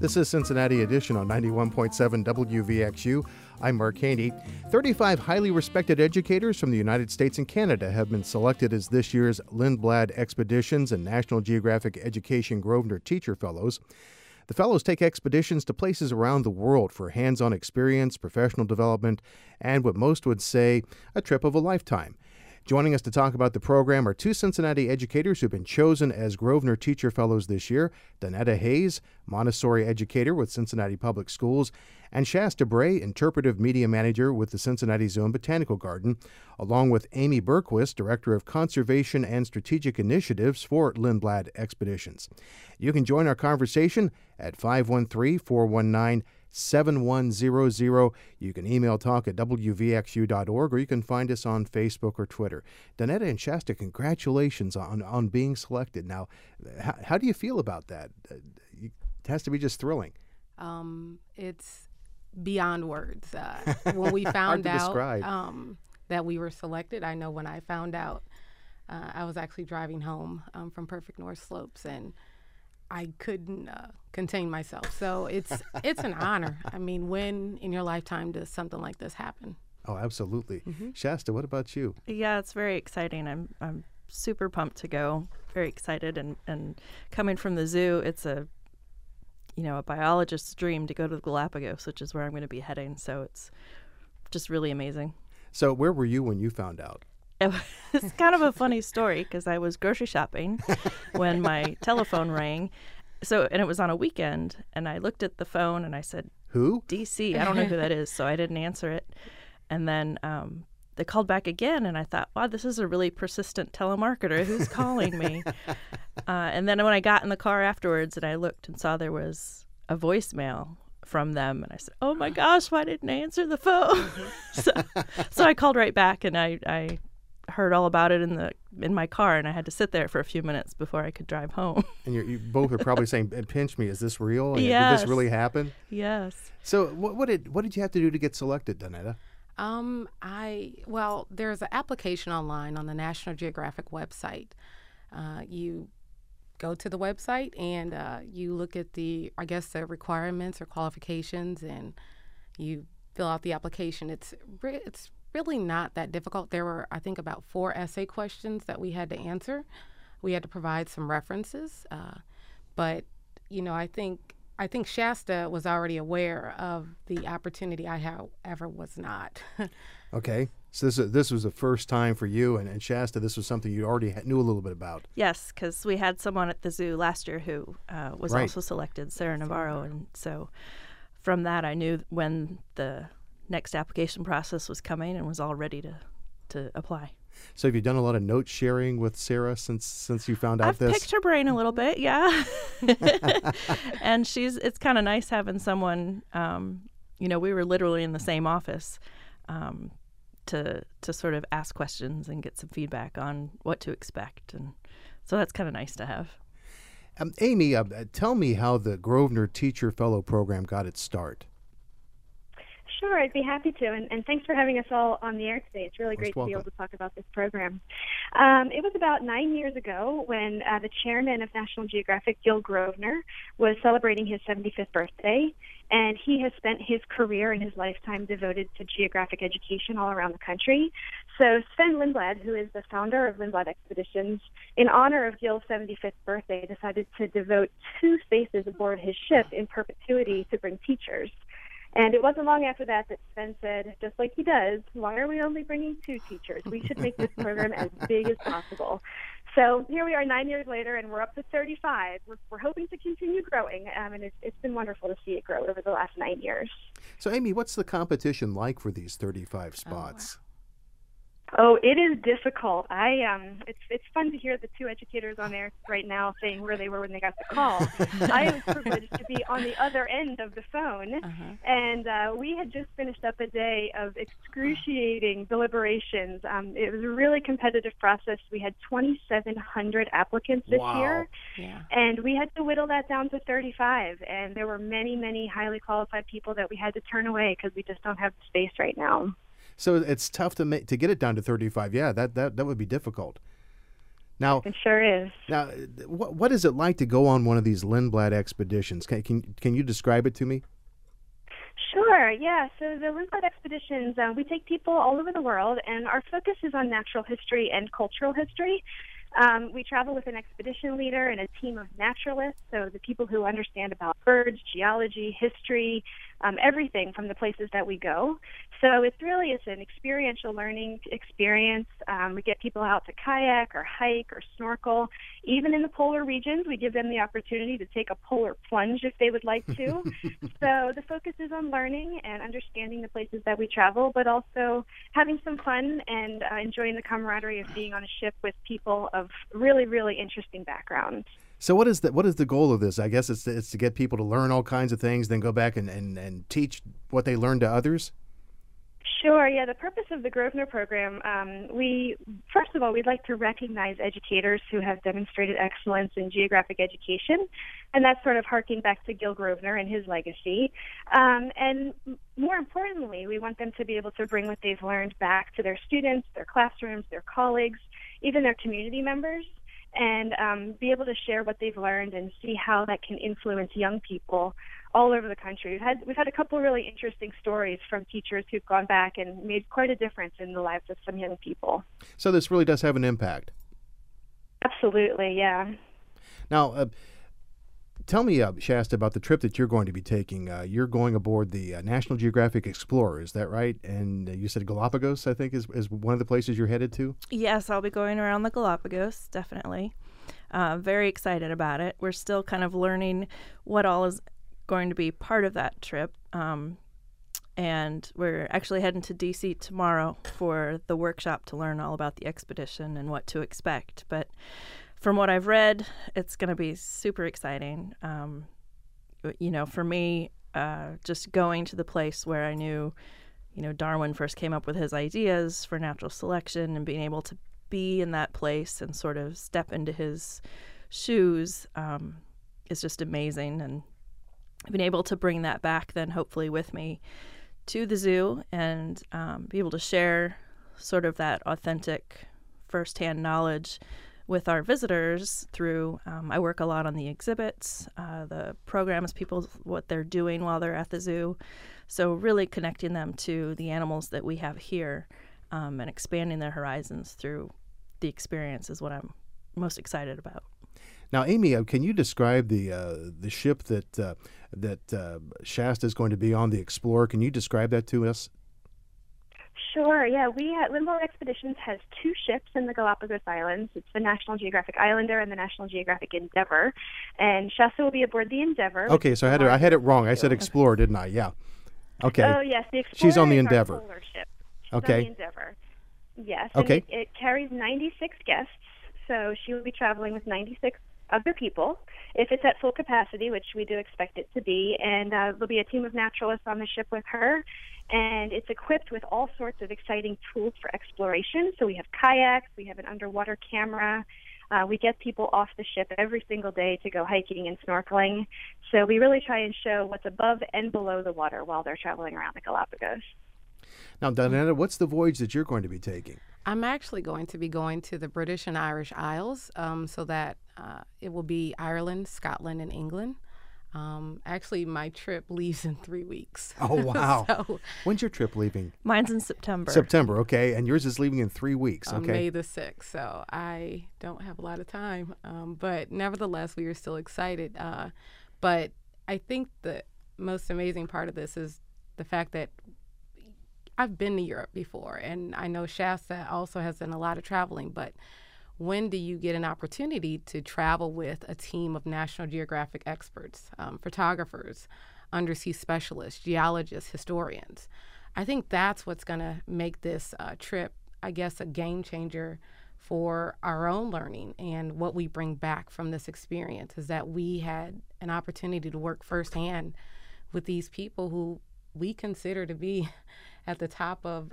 This is Cincinnati Edition on 91.7 WVXU. I'm Mark Haney. 35 highly respected educators from the United States and Canada have been selected as this year's Lindblad Expeditions and National Geographic Education Grosvenor Teacher Fellows. The fellows take expeditions to places around the world for hands-on experience, professional development, and what most would say, a trip of a lifetime. Joining us to talk about the program are two Cincinnati educators who've been chosen as Grosvenor Teacher Fellows this year, Donetta Hayes, Montessori educator with Cincinnati Public Schools, and Shasta Bray, interpretive media manager with the Cincinnati Zoo and Botanical Garden, along with Amy Berquist, director of conservation and strategic initiatives for Lindblad Expeditions. You can join our conversation at 513-419-7100. You can email talk at wvxu.org, or you can find us on Facebook or Twitter. Donetta and Shasta, congratulations on being selected. Now, how do you feel about that? It has to be just thrilling. It's beyond words. When we found out that we were selected, I know when I found out, I was actually driving home from Perfect North Slopes, and I couldn't contain myself. So it's an honor. I mean, when in your lifetime does something like this happen? Oh, absolutely. Mm-hmm. Shasta, what about you? Yeah, it's very exciting. I'm super pumped to go. Very excited, and coming from the zoo, it's a biologist's dream to go to the Galapagos, which is where I'm going to be heading. So it's just really amazing. So where were you when you found out? It's kind of a funny story because I was grocery shopping when my telephone rang. And it was on a weekend, and I looked at the phone and I said, "Who? DC." I don't know who that is, so I didn't answer it. And then they called back again, and I thought, wow, this is a really persistent telemarketer. Who's calling me? And then when I got in the car afterwards and I looked and saw there was a voicemail from them, and I said, oh my gosh, why didn't I answer the phone? So I called right back, and I heard all about it in my car, and I had to sit there for a few minutes before I could drive home. And you both are probably saying, pinch me, is this real? Yes. Did this really happen? Yes. So what did you have to do to get selected, Donetta? There's an application online on the National Geographic website. You go to the website and you look at the requirements or qualifications, and you fill out the application. It's really not that difficult. There were, I think, about 4 essay questions that we had to answer. We had to provide some references, but I think Shasta was already aware of the opportunity. I, however, was not. Okay. So this was the first time for you, and Shasta, this was something you already knew a little bit about. Yes, because we had someone at the zoo last year who was also selected, Sarah Navarro, and so from that I knew when the next application process was coming and was all ready to apply. So have you done a lot of note sharing with Sarah since you found out this? I've picked her brain a little bit, yeah. And it's kind of nice having someone, we were literally in the same office, to sort of ask questions and get some feedback on what to expect. And so that's kind of nice to have. Amy, tell me how the Grosvenor Teacher Fellow Program got its start. Sure, I'd be happy to, and thanks for having us all on the air today. It's really great to be able to talk about this program. It was about 9 years ago when the chairman of National Geographic, Gil Grosvenor, was celebrating his 75th birthday, and he has spent his career and his lifetime devoted to geographic education all around the country. So Sven Lindblad, who is the founder of Lindblad Expeditions, in honor of Gil's 75th birthday, decided to devote 2 spaces aboard his ship in perpetuity to bring teachers. And it wasn't long after that Sven said, just like he does, why are we only bringing 2 teachers? We should make this program as big as possible. So here we are 9 years later, and we're up to 35. We're hoping to continue growing, and it's been wonderful to see it grow over the last 9 years. So, Amy, what's the competition like for these 35 spots? Oh, it is difficult. It's fun to hear the 2 educators on there right now saying where they were when they got the call. I was privileged to be on the other end of the phone, and we had just finished up a day of excruciating deliberations. It was a really competitive process. We had 2,700 applicants this year, and we had to whittle that down to 35. And there were many, many highly qualified people that we had to turn away because we just don't have the space right now. So it's tough to get it down to 35. Yeah, that would be difficult. Now, it sure is. Now, what is it like to go on one of these Lindblad expeditions? Can you describe it to me? Sure, yeah. So the Lindblad expeditions, we take people all over the world, and our focus is on natural history and cultural history. We travel with an expedition leader and a team of naturalists, so the people who understand about birds, geology, history, everything from the places that we go. So it's an experiential learning experience. We get people out to kayak or hike or snorkel. Even in the polar regions, we give them the opportunity to take a polar plunge if they would like to. So the focus is on learning and understanding the places that we travel, but also having some fun and enjoying the camaraderie of being on a ship with people of really, really interesting backgrounds. So what is the goal of this? I guess it's to get people to learn all kinds of things, then go back and teach what they learned to others? Sure, yeah. The purpose of the Grosvenor program, first of all, we'd like to recognize educators who have demonstrated excellence in geographic education, and that's sort of harking back to Gil Grosvenor and his legacy. And more importantly, we want them to be able to bring what they've learned back to their students, their classrooms, their colleagues, even their community members, and be able to share what they've learned and see how that can influence young people all over the country. We've had a couple of really interesting stories from teachers who've gone back and made quite a difference in the lives of some young people. So this really does have an impact. Absolutely, yeah. Now, tell me, Shasta, about the trip that you're going to be taking. You're going aboard the National Geographic Explorer, is that right? And you said Galapagos, I think, is one of the places you're headed to? Yes, I'll be going around the Galapagos, definitely. Very excited about it. We're still kind of learning what all is going to be part of that trip. And we're actually heading to D.C. tomorrow for the workshop to learn all about the expedition and what to expect. But from what I've read, it's going to be super exciting. For me, just going to the place where I knew, Darwin first came up with his ideas for natural selection, and being able to be in that place and sort of step into his shoes is just amazing. And I've been able to bring that back then hopefully with me to the zoo and be able to share sort of that authentic firsthand knowledge with our visitors through, I work a lot on the exhibits, the programs, people, what they're doing while they're at the zoo. So really connecting them to the animals that we have here and expanding their horizons through the experience is what I'm most excited about. Now, Amy, can you describe the ship that Shasta is going to be on, the Explorer? Can you describe that to us? Sure, yeah. Lindblad Expeditions has two ships in the Galapagos Islands. It's the National Geographic Islander and the National Geographic Endeavour. And Shasta will be aboard the Endeavour. Okay, so I had it wrong. I said Explorer, didn't I? Yeah. Okay. Oh, yes. The Explorer She's on the is Endeavour. Our polar ship. She's okay. on the Endeavour. Yes. Okay. And it carries 96 guests, so she will be traveling with 96 other people, if it's at full capacity, which we do expect it to be. And there'll be a team of naturalists on the ship with her. And it's equipped with all sorts of exciting tools for exploration. So we have kayaks, we have an underwater camera. We get people off the ship every single day to go hiking and snorkeling. So we really try and show what's above and below the water while they're traveling around the Galapagos. Now, Diana, what's the voyage that you're going to be taking? I'm actually going to be going to the British and Irish Isles, so that it will be Ireland, Scotland, and England. Actually, my trip leaves in 3 weeks. Oh, wow. So, when's your trip leaving? Mine's in September. September, okay. And yours is leaving in 3 weeks, okay. May the 6th, so I don't have a lot of time. But nevertheless, we are still excited. But I think the most amazing part of this is the fact that I've been to Europe before, and I know Shasta also has done a lot of traveling, but when do you get an opportunity to travel with a team of National Geographic experts, photographers, undersea specialists, geologists, historians? I think that's what's going to make this trip, I guess, a game changer for our own learning and what we bring back from this experience, is that we had an opportunity to work firsthand with these people who we consider to be at the top of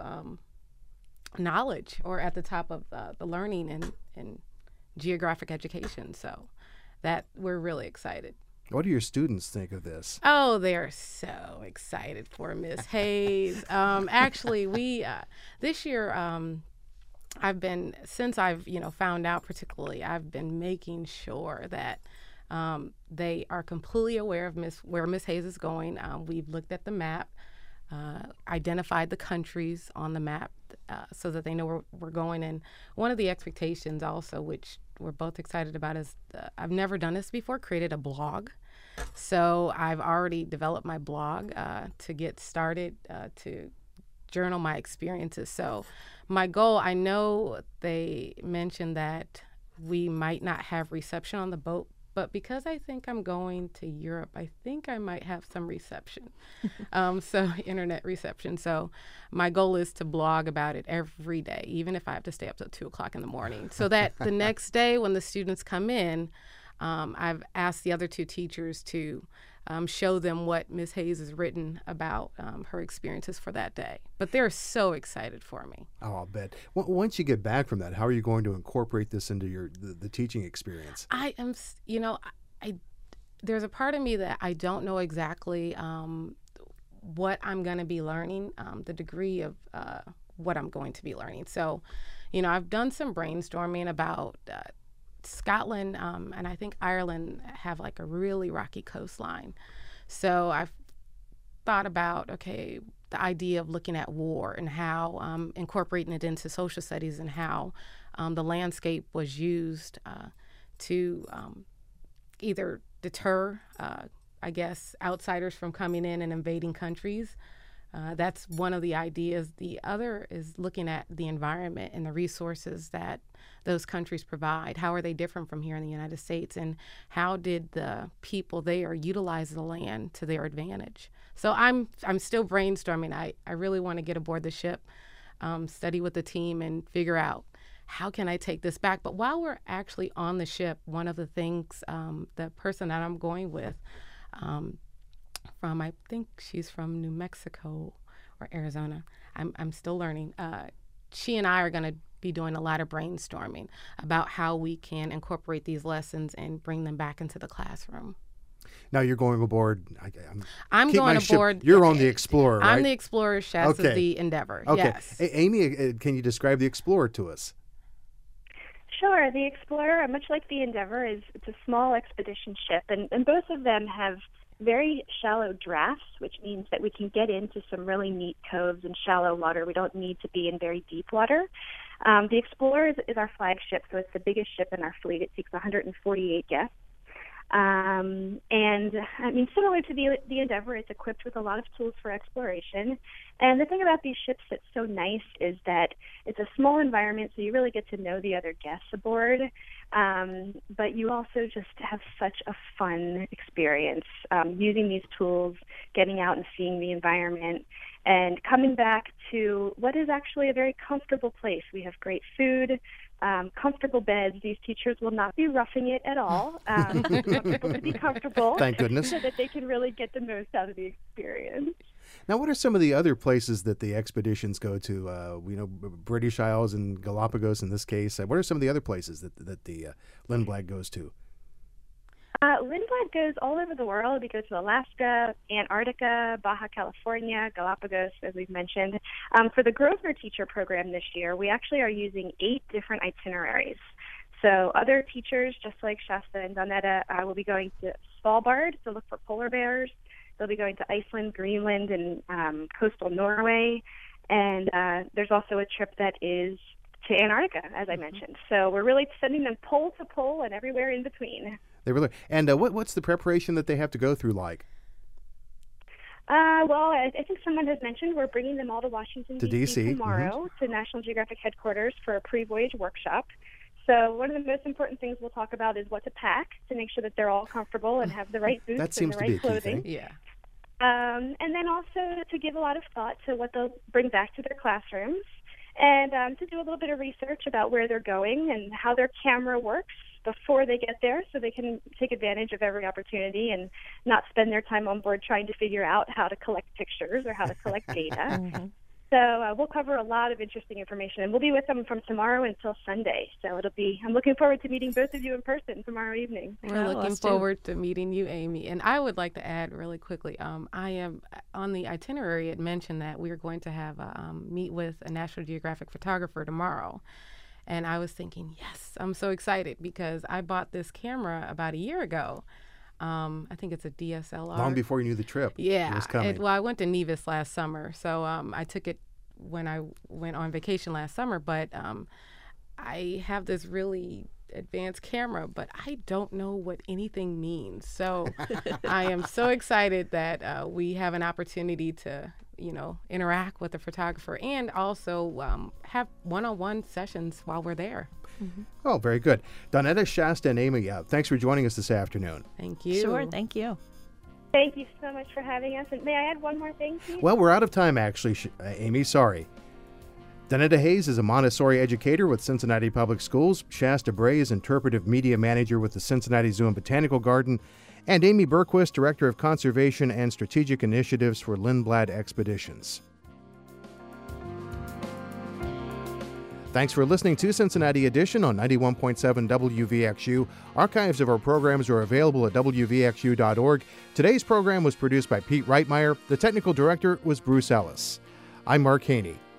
knowledge, or at the top of the learning and geographic education. So that we're really excited. What do your students think of this? Oh, they're so excited for Miss Hayes. Actually, we this year since I've found out, particularly, I've been making sure that they are completely aware of where Miss Hayes is going. We've looked at the map, identified the countries on the map so that they know where we're going. And one of the expectations also, which we're both excited about, is I've never done this before, created a blog. So I've already developed my blog to get started, to journal my experiences. So my goal, I know they mentioned that we might not have reception on the boat, but because I think I'm going to Europe, I think I might have some reception, so internet reception. So my goal is to blog about it every day, even if I have to stay up till 2 o'clock in the morning, so that the next day when the students come in, I've asked the other 2 teachers to show them what Ms. Hayes has written about her experiences for that day. But they're so excited for me. Oh, I'll bet. Once you get back from that, how are you going to incorporate this into the teaching experience? I am, there's a part of me that I don't know exactly what I'm going to be learning, the degree of what I'm going to be learning. So, I've done some brainstorming about Scotland and I think Ireland have like a really rocky coastline. So I've thought about, the idea of looking at war and how incorporating it into social studies and how the landscape was used to either deter, outsiders from coming in and invading countries. That's one of the ideas. The other is looking at the environment and the resources that those countries provide. How are they different from here in the United States? And how did the people there utilize the land to their advantage? So I'm still brainstorming. I really want to get aboard the ship, study with the team, and figure out how can I take this back. But while we're actually on the ship, one of the things, the person that I'm going with, I think she's from New Mexico or Arizona. I'm still learning. She and I are going to be doing a lot of brainstorming about how we can incorporate these lessons and bring them back into the classroom. Now you're going aboard. I'm going aboard. You're on the Explorer, right? I'm the Explorer. Chefs of the Endeavor. Okay. Yes. Amy, can you describe the Explorer to us? Sure. The Explorer, much like the Endeavor, it's a small expedition ship, and both of them have very shallow drafts, which means that we can get into some really neat coves and shallow water. We don't need to be in very deep water. The Explorer is our flagship, so it's the biggest ship in our fleet. It takes 148 guests. And similar to the Endeavor, it's equipped with a lot of tools for exploration. And the thing about these ships that's so nice is that it's a small environment, so you really get to know the other guests aboard. But you also just have such a fun experience using these tools, getting out and seeing the environment, and coming back to what is actually a very comfortable place. We have great food, comfortable beds. These teachers will not be roughing it at all. We want people to be comfortable. Thank goodness. So that they can really get the most out of the experience. Now, what are some of the other places that the expeditions go to? British Isles and Galapagos in this case. What are some of the other places that the Lindblad goes to? Lindblad goes all over the world. We go to Alaska, Antarctica, Baja California, Galapagos, as we've mentioned. For the Grosvenor Teacher Program this year, we actually are using 8 different itineraries. So other teachers, just like Shasta and Donetta, will be going to Svalbard to look for polar bears. They'll be going to Iceland, Greenland, and coastal Norway. And there's also a trip that is to Antarctica, as I mentioned. So we're really sending them pole to pole and everywhere in between. They really. And what's the preparation that they have to go through like? Well, I think someone has mentioned we're bringing them all to Washington, D.C. tomorrow to National Geographic headquarters for a pre-voyage workshop. So one of the most important things we'll talk about is what to pack to make sure that they're all comfortable and have the right boots and the right clothing. Yeah. And then also to give a lot of thought to what they'll bring back to their classrooms, and to do a little bit of research about where they're going and how their camera works before they get there, so they can take advantage of every opportunity and not spend their time on board trying to figure out how to collect pictures or how to collect data. So we'll cover a lot of interesting information, and we'll be with them from tomorrow until Sunday. So I'm looking forward to meeting both of you in person tomorrow evening. We're looking forward to meeting you, Amy. And I would like to add really quickly, I am on the itinerary. It mentioned that we are going to have a meet with a National Geographic photographer tomorrow. And I was thinking, yes, I'm so excited because I bought this camera about a year ago. I think it's a DSLR. Long before you knew the trip. Yeah. It was coming. Well, I went to Nevis last summer, so I took it when I went on vacation last summer. But I have this really advanced camera, but I don't know what anything means. So I am so excited that we have an opportunity to, interact with the photographer and also have one-on-one sessions while we're there. Mm-hmm. Oh, very good. Donetta, Shasta, and Amy, thanks for joining us this afternoon. Thank you. Sure, thank you. Thank you so much for having us. And may I add one more thing, please? Well, we're out of time, actually, Amy. Sorry. Donetta Hayes is a Montessori educator with Cincinnati Public Schools. Shasta Bray is interpretive media manager with the Cincinnati Zoo and Botanical Garden. And Amy Berquist, director of conservation and strategic initiatives for Lindblad Expeditions. Thanks for listening to Cincinnati Edition on 91.7 WVXU. Archives of our programs are available at WVXU.org. Today's program was produced by Pete Reitmeyer. The technical director was Bruce Ellis. I'm Mark Haney.